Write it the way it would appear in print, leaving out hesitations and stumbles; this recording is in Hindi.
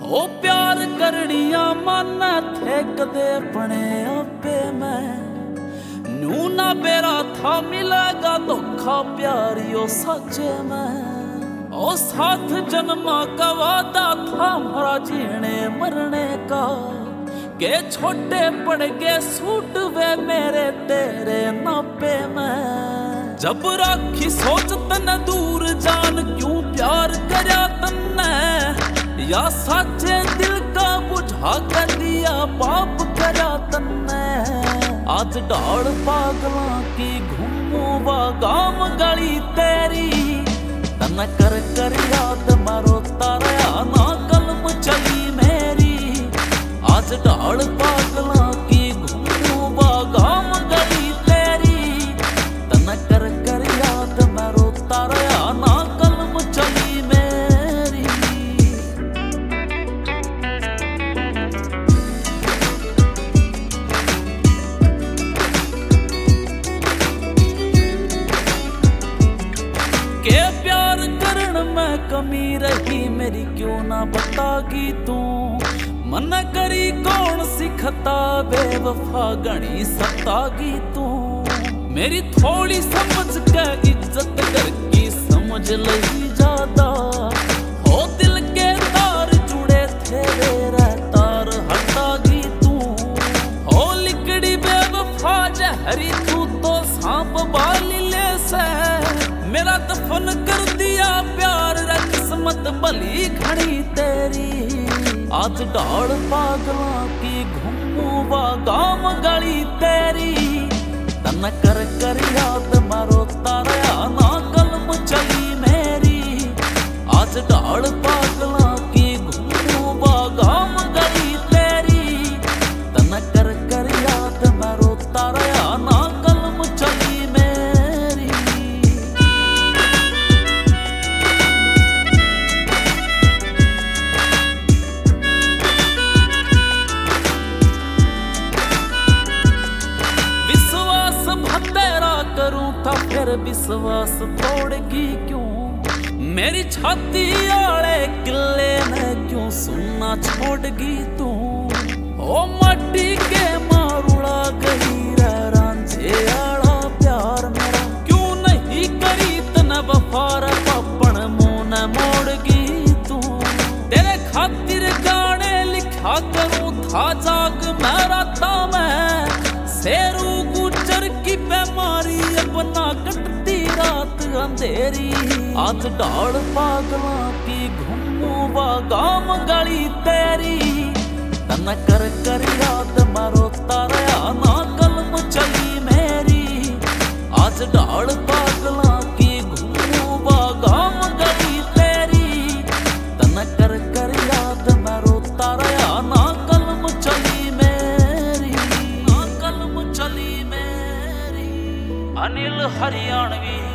ओ प्यार करनिया माना थे कदे अपने आपे मैं नू ना बेरा था मिलेगा धोखा प्यारियो सच में। ओ साथ जन्मा का वादा था हमारा जीने मरने का के छोटे पड़ गए सूट वे मेरे तेरे नापे में। जब राखी सोच तन दूर जान क्यों प्यार करया तन्ने या साचे दिल का बुझा कर दिया पाप करया तन्ने। आज डाल पागलों की घूमूवा गाम गली तेरी तन कर कर याद मारो तारा ना कलम चली मेरी। आज डाल पागलों की घूमूवा गाम गली तेरी तन कर कर याद मारो तारा ना कलम चली मेरी। के प्यार करन में कमी रही मेरी क्यों ना बतागी तू। मन करी कौन सिखता बेवफा गणी सतागी तू। मेरी थोड़ी समझ के इज्जत कर की समझ लही ज्यादा। हो दिल के तार जुड़े थे रे तार हटागी तू। हो लिकड़ी बेवफा जहरी तू तो सांप बाली ले से मेरा दफन कर दिया प्यार रे किस्मत भली खड़ी तेरी। आज डाल पागलों की घूमूवा गाम गली तेरी तन कर कर याद मारो तारा ना कलम चली मेरी। आज डाल पागलों की घूमूवा गाम गली तेरी तन कर कर याद मारो तारा ना कलम चली मेरी। करूं था फिर विश्वास तोड़गी क्यों। मेरी छाती आले किले ने क्यों सुनना छोड़गी तू। ओ मट्टी के मारुड़ा गई रे रांझे आला प्यार मेरा क्यों नहीं करी तने वफार पापन मुंह न मोड़गी तू। तेरे खातिर गाने लिखा करूं था जाग मेरा था मैं शेरू गुजर की बीमारी अपना कटती रात अंधेरी। आज डाल पागलों की घूमूवा गाम गली तेरी तन कर कर याद मारो तारा ना कलम चली मेरी। आज डाल पागलों की घूमूवा गाम गली तेरी तन कर कर याद मारो तारा ना कलम चली मेरी ना कलम चली मेरी। अनिल हरियाणवी।